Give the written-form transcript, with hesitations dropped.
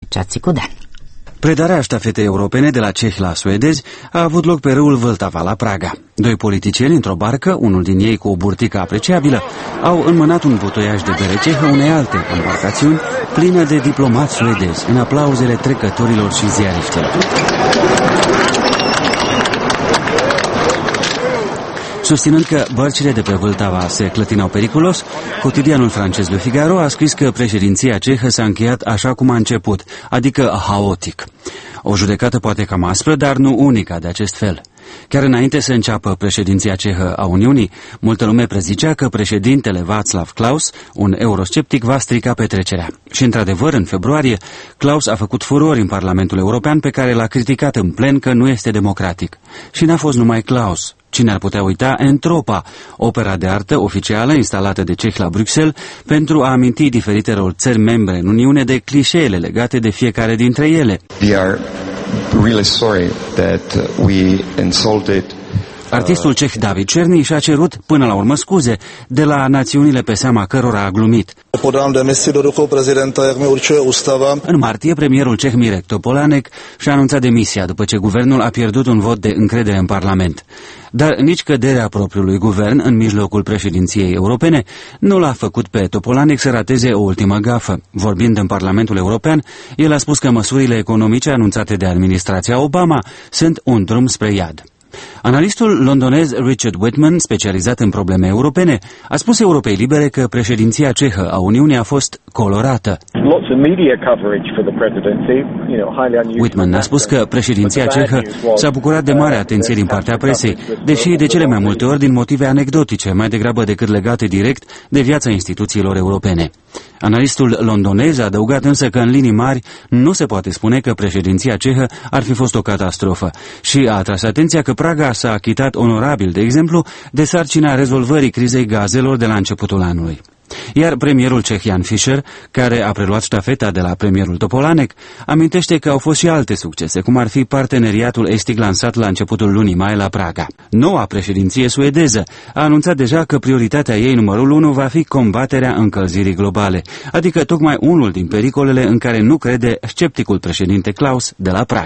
Ceațicudean. Predarea ștafetei europene de la cehi la suedezi a avut loc pe râul Vltava la Praga. Doi politicieni într-o barcă, unul din ei cu o burtică apreciabilă, au înmânat un butoiaj de bere cehă unei alte embarcațiuni plină de diplomați suedezi, în aplauzele trecătorilor și ziariștilor. Susținând că bărcile de pe Vltava se clătinau periculos, cotidianul francez Le Figaro a scris că președinția cehă s-a încheiat așa cum a început, adică haotic. O judecată poate cam aspră, dar nu unica de acest fel. Chiar înainte să înceapă președinția cehă a Uniunii, multă lume prezicea că președintele Václav Klaus, un eurosceptic, va strica petrecerea. Și într-adevăr, în februarie, Klaus a făcut furori în Parlamentul European, pe care l-a criticat în plen că nu este democratic. Și n-a fost numai Klaus. Cine ar putea uita Entropa, opera de artă oficială instalată de cehi la Bruxelles pentru a aminti diferitelor țări membre în Uniune de clișeele legate de fiecare dintre ele. We are really sorry that we insulted. Artistul ceh David Černý și-a cerut până la urmă scuze de la națiunile pe seama cărora a glumit. Podám demisi do rukou prezidenta, jak mi určuje ústava. În martie, premierul ceh Mirek Topolánek și-a anunțat demisia după ce guvernul a pierdut un vot de încredere în Parlament. Dar nici căderea propriului guvern în mijlocul președinției europene nu l-a făcut pe Topolánek să rateze o ultimă gafă. Vorbind în Parlamentul European, el a spus că măsurile economice anunțate de administrația Obama sunt un drum spre iad. Analistul londonez Richard Whitman, specializat în probleme europene, a spus Europei Libere că președinția cehă a Uniunii a fost colorată. Whitman a spus că președinția cehă s-a bucurat de mare atenție din partea presei, deși de cele mai multe ori din motive anecdotice, mai degrabă decât legate direct de viața instituțiilor europene. Analistul londonez a adăugat însă că în linii mari nu se poate spune că președinția cehă ar fi fost o catastrofă și a atras atenția că Praga s-a achitat onorabil, de exemplu, de sarcina rezolvării crizei gazelor de la începutul anului. Iar premierul ceh Jan Fischer, care a preluat ștafeta de la premierul Topolánek, amintește că au fost și alte succese, cum ar fi parteneriatul estic lansat la începutul lunii mai la Praga. Noua președinție suedeză a anunțat deja că prioritatea ei numărul 1 va fi combaterea încălzirii globale, adică tocmai unul din pericolele în care nu crede scepticul președinte Klaus de la Praga.